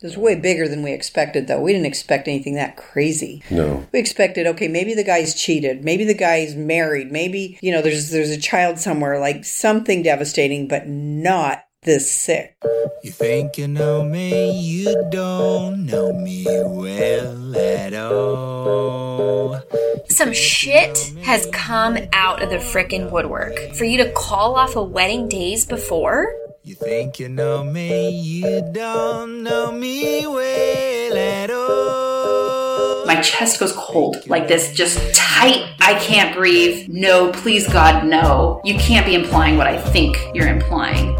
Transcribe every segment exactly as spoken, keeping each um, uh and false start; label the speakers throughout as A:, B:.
A: It was way bigger than we expected, though. We didn't expect anything that crazy.
B: No.
A: We expected, okay, maybe the guy's cheated. Maybe the guy's married. Maybe, you know, there's there's a child somewhere, like something devastating, but not this sick.
C: You think you know me, you don't know me well at all.
D: Some shit has come out of the frickin' woodwork. For you to call off a wedding days before?
C: You think you know me, you don't know me well at all.
E: My chest goes cold, like this, just tight. I can't breathe. No, please God, no. You can't be implying what I think you're implying.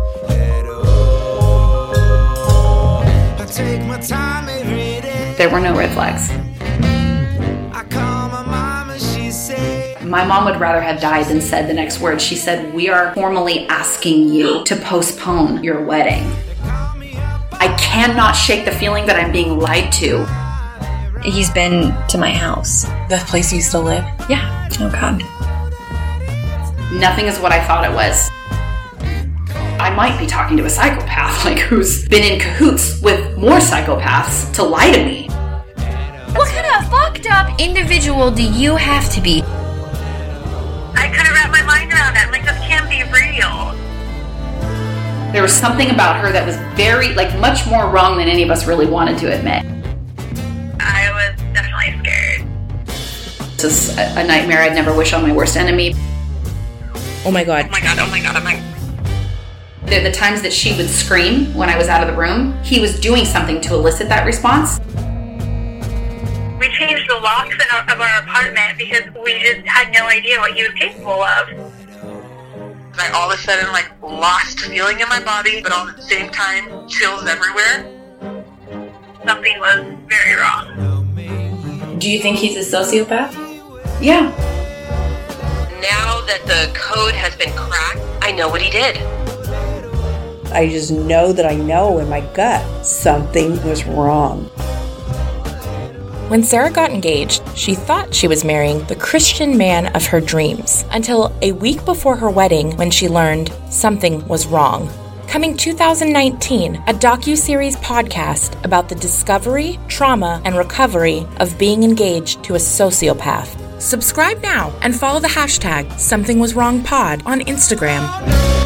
C: I take my time every day.
E: There were no red flags.
C: I call my mama, she say.
E: My mom would rather have died than said the next word. She said, we are formally asking you to postpone your wedding. I cannot shake the feeling that I'm being lied to.
D: He's been to my house.
F: The place you used to live?
D: Yeah. Oh, God.
E: Nothing is what I thought it was. I might be talking to a psychopath, like who's been in cahoots with more psychopaths to lie to me.
D: What kind of fucked up individual do you have to be?
G: I couldn't wrap my mind around that. Like, this can't be real.
E: There was something about her that was very, like, much more wrong than any of us really wanted to admit.
G: I was definitely scared.
E: This is a, a nightmare I'd never wish on my worst enemy.
F: Oh my God.
G: Oh my God, oh my God, oh my God.
E: The, the times that she would scream when I was out of the room, he was doing something to elicit that response.
G: We changed the locks in our, of our apartment because we just had no idea what he was capable of.
H: I all of a sudden, like, lost feeling in my body, but all at the same time, chills everywhere.
G: Something was very wrong.
F: Do you think he's a sociopath?
E: Yeah.
H: Now that the code has been cracked, I know what he did.
A: I just know that I know in my gut something was wrong.
F: When Sarah got engaged, she thought she was marrying the Christian man of her dreams, until a week before her wedding when she learned something was wrong. Coming two thousand nineteen, a docuseries podcast about the discovery, trauma, and recovery of being engaged to a sociopath. Subscribe now and follow the hashtag SomethingWasWrongPod on Instagram.